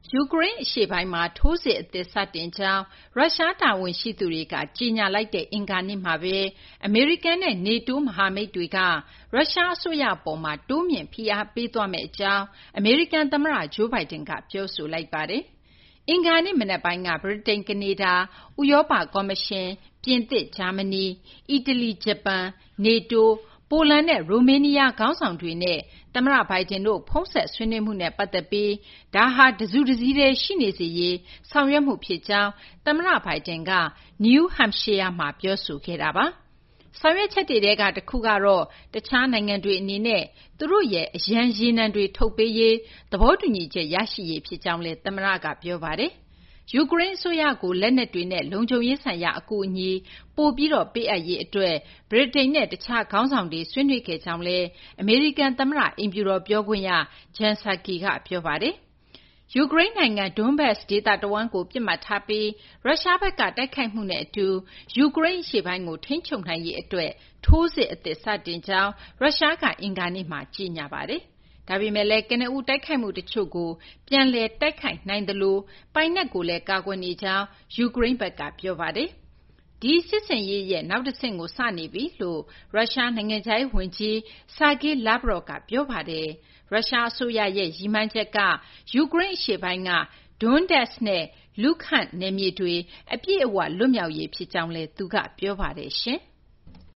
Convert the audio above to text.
ယူကရိန်းအရှေ့ပိုင်းမှာထိုးစစ်အသစ်စတင်ကြောင်းရုရှားတာဝန်ရှိသူတွေကကြေညာလိုက်တဲ့အင်္ဂါနေ့မှာပဲအမေရိကန်နဲ့ NATO မဟာမိတ်တွေကရုရှားအစိုးရအပေါ်မှာတိုးမြှင့်ဖိအားပေးသွားမယ့်အကြောင်းအမေရိကန်သမ္မတ Joe Biden ကပြောဆိုလိုက်ပါတယ်။အင်္ဂါနေ့မနက်ပိုင်းကဗြိတိန်၊ကနေဒါ၊ဥရောပကော်မရှင်၊ပြင်သစ်၊ဂျာမနီ၊အီတလီ၊ဂျပန်၊နေတိုး၊ပိုလန်နဲ့ရိုမေးနီးယားခေါင်းဆောင်တွေနဲ့သမ္မတ Biden တို့ဖုန်းဆက်ဆွေးနွေးမှုနဲ့ပတ်သက်ပြီးဒါဟာတစုတစည်းတည်းရှိနေစေရေးဆောင်ရွက်မှုဖြစ်ကြောင်းသမ္မတ Biden က New Hampshire မှာပြောဆိုခဲ့တာပါ။ဆောင်ရွက်ချက်တွေထဲကတခုကတော့တခြားနိုင်ငံတွေအနေနဲ့သူတို့ရဲ့အရန်ရေနံတွေထုတ်ပေးရေးသဘောတူညီချက်ရရှိရေးဖြစ်ကြောင်းလည်းသမ္မတကပြောပါတယ်။ယူကရိန်းအစိုးရကိုလက်နက်တွေနဲ့လုံခြုံရေးဆိုင်ရာအကူအညီပိုပြီးပေးအပ်ရေးအတွက်ဗြိတိန်နဲ့တခြားခေါင်းဆောင်တွေဆွေးနွေးခဲ့ကြောင်းလည်းအမေရိကန်သမ္မတအိမ်ဖြူတော်ပြောခွင့်ရ Jen Psaki ကပြောပါတယ်။ယူကရိန်းနိုင်ငံ Donbas ဒေသတဝန်းကိုပစ်မှတ်ထားပြီးရုရှားဘက်ကတိုက်ခိုက်မှုနဲ့အတူယူကရိန်းအရှေ့ပိုင်းကိုထိန်းချုပ်နိုင်ရေးအတွက်ထိုးစစ်အသစ်စတင်ကြောင်းရုရှားကအင်္ဂါနေ့မှာကြေညာပါတယ်။ဒါပေမဲ့လည်းကနဦးတိုက်ခိုက်မှုတချို့ကိုပြန်လည်တိုက်ခိုက်နိုင်သလိုပိုင်နက်ကိုလည်းကာကွယ်နေကြောင်းယူကရိန်းဘက်ကပြောပါတယ်။ဒီစစ်ဆင်ရေးရဲ့နောက်တဆင့်ကိုစနေပြီလို့ရုရှားနိုင်ငံခြားရေးဝန်ကြီး Sergei Lavrov ကပြောပါတယ်။ရုရှားအစိုးရရဲ့ရည်မှန်းချက်ကယူကရိန်းအရှေ့ပိုင်းက Donbas နဲ့ Luhansk နယ်မြေတွေအပြည့်အဝလွတ်မြောက်ရေးဖြစ်ကြောင်းလည်းသူကပြောပါတယ်ရှင်။